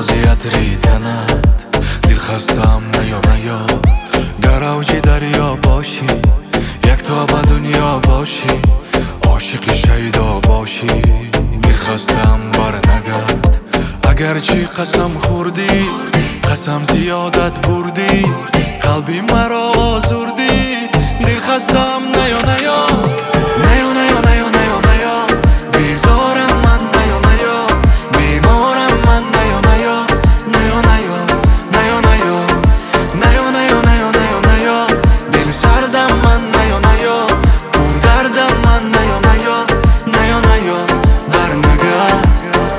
عطری تنت دل خستم نیا نیا گر اوج دریا باشی یک تا به دنیا باشی عاشق شیدا باشی دل خستم بر نگرد اگر چی قسم خوردی قسم زیادت بردی قلبی مرا آزردی دل خستم نیا نیا نیا نیا نیا نیا نیا بیزارم من نیا نیا بیمارم من نیا نیا نیا نیا نیا نیا نیا نیا نیا نیا نیا دل سردم من نیا نیا پر دردم من نیا نیا نیا نیا بر نگرد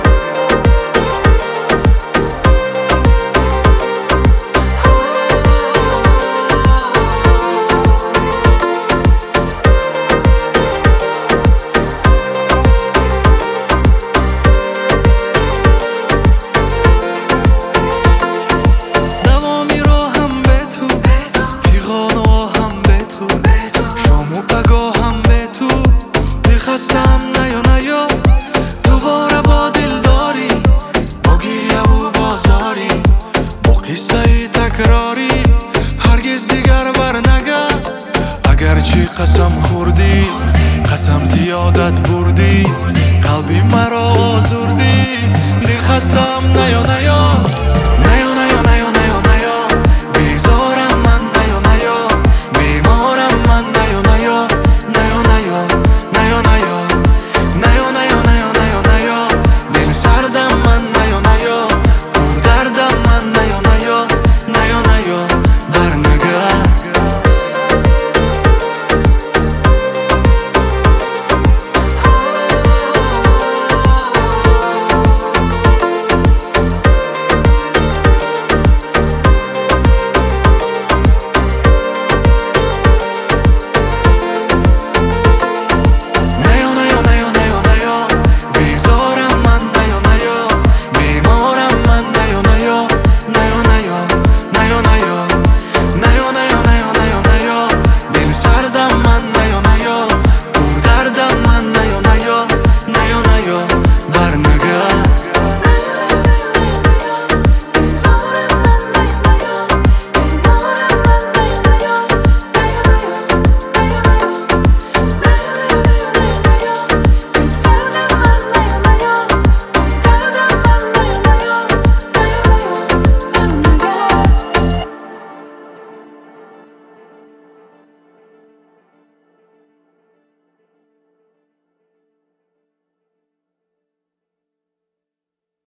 خستم نیا نیا دوباره با دلداری با گریه و بازاری با قصه تکراری هرگز دیگر بر نگرد اگر چی قسم خوردی قسم زیادت بردی قلبی مرا آزردی